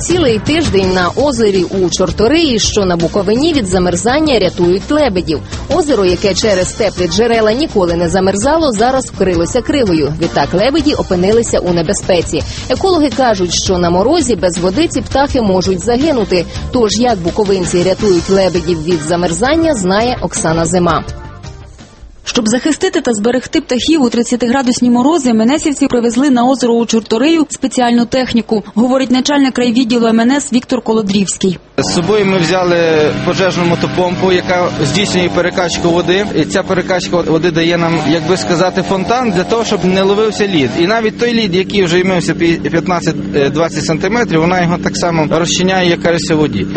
цілий тиждень на озері у Чорториї, що на Буковині, від замерзання рятують лебедів. Озеро, яке через теплі джерела ніколи не замерзало, зараз вкрилося кривою. Відтак лебеді опинилися у небезпеці. Екологи кажуть, що на морозі без води ці птахи можуть загинути. Тож, як буковинці рятують лебедів від замерзання, знає Оксана Зима. Щоб захистити та зберегти птахів у 30-градусні морози, МНСівці привезли на озеро у Чорторию спеціальну техніку, говорить начальник крайвідділу МНС Віктор Колодрівський. З собою ми взяли пожежну мотопомпу, яка здійснює перекачку води. І ця перекачка води дає нам, як би сказати, фонтан для того, щоб не ловився лід. І навіть той лід, який вже ймився 15-20 сантиметрів, вона його так само розчиняє, як кажеться, у воді.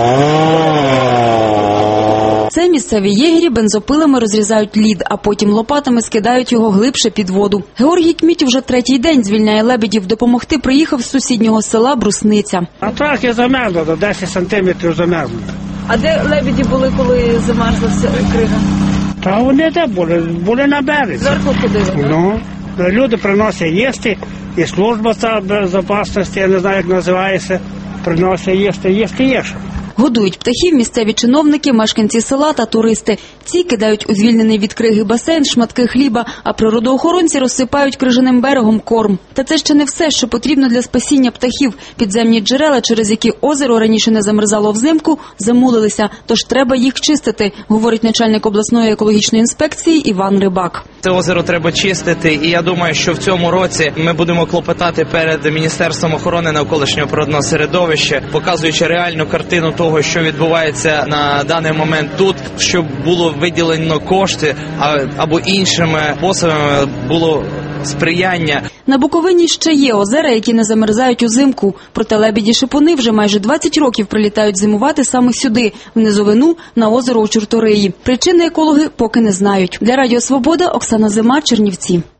Це місцеві єгері бензопилами розрізають лід, а потім лопатами скидають його глибше під воду. Георгій Кміть вже третій день звільняє лебедів. Допомогти приїхав з сусіднього села Брусниця. А трохи замерзло, до 10 сантиметрів замерзло. А де лебеді були, коли замерзла крига? Та вони де були? Були на березі. Зверху ходили? Ну, люди приносять їсти, і служба ця безпечності, я не знаю, як називається, приносять їсти є що. Годують птахів місцеві чиновники, мешканці села та туристи. Ці кидають у звільнений від криги басейн шматки хліба, а природоохоронці розсипають крижаним берегом корм. Та це ще не все, що потрібно для спасіння птахів. Підземні джерела, через які озеро раніше не замерзало взимку, замулилися, тож треба їх чистити, говорить начальник обласної екологічної інспекції Іван Рибак. Це озеро треба чистити, і я думаю, що в цьому році ми будемо клопотати перед Міністерством охорони навколишнього природного середовища, показуючи реальну картину того, що відбувається на даний момент тут, щоб було виділено кошти, або іншими способами було сприяння. На Буковині ще є озера, які не замерзають узимку. Проте лебеді-шипуни вже майже 20 років прилітають зимувати саме сюди, в низовину, на озеро у Чорториї. Причини екологи поки не знають. Для Радіо Свобода, Оксана Зима, Чернівці.